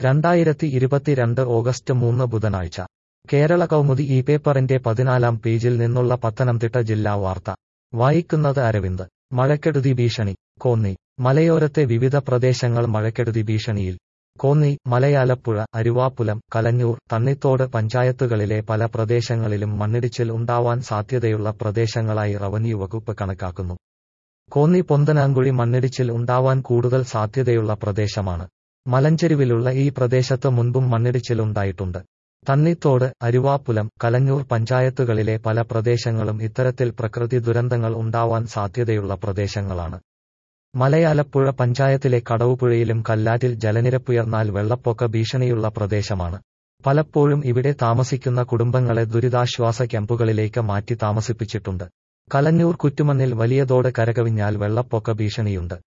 2022 August 3 ബുധനാഴ്ച കേരള കൗമുദി ഈ പേപ്പറിന്റെ 14-ാം പേജിൽ നിന്നുള്ള പത്തനംതിട്ട ജില്ലാ വാർത്ത വായിക്കുന്നത് അരവിന്ദ്. മഴക്കെടുതി ഭീഷണി. കോന്നി മലയോരത്തെ വിവിധ പ്രദേശങ്ങൾ മഴക്കെടുതി ഭീഷണിയിൽ. കോന്നി, മലയാലപ്പുഴ, അരുവാപ്പുലം, കലഞ്ഞൂർ, തണ്ണിത്തോട് പഞ്ചായത്തുകളിലെ പല പ്രദേശങ്ങളിലും മണ്ണിടിച്ചിൽ ഉണ്ടാവാൻ സാധ്യതയുള്ള പ്രദേശങ്ങളായി റവന്യൂ വകുപ്പ് കണക്കാക്കുന്നു. കോന്നി പൊന്തനാങ്കുഴി മണ്ണിടിച്ചിൽ ഉണ്ടാവാൻ കൂടുതൽ സാധ്യതയുള്ള പ്രദേശമാണ്. മലഞ്ചെരുവിലുള്ള ഈ പ്രദേശത്ത് മുൻപും മണ്ണിടിച്ചിൽ ഉണ്ടായിട്ടുണ്ട്. തണ്ണിത്തോട്, അരുവാപ്പുലം, കലഞ്ഞൂർ പഞ്ചായത്തുകളിലെ പല പ്രദേശങ്ങളും ഇത്തരത്തിൽ പ്രകൃതി ദുരന്തങ്ങൾ ഉണ്ടാവാൻ സാധ്യതയുള്ള പ്രദേശങ്ങളാണ്. മലയാലപ്പുഴ പഞ്ചായത്തിലെ കടവുപുഴയിലും കല്ലാറ്റിൽ ജലനിരപ്പുയർന്നാൽ വെള്ളപ്പൊക്ക ഭീഷണിയുള്ള പ്രദേശമാണ്. പലപ്പോഴും ഇവിടെ താമസിക്കുന്ന കുടുംബങ്ങളെ ദുരിതാശ്വാസ ക്യാമ്പുകളിലേക്ക് മാറ്റി താമസിപ്പിച്ചിട്ടുണ്ട്. കലഞ്ഞൂർ കുറ്റുമണ്ണിൽ വലിയ തോട് കരകവിഞ്ഞാൽ വെള്ളപ്പൊക്ക ഭീഷണിയുണ്ട്.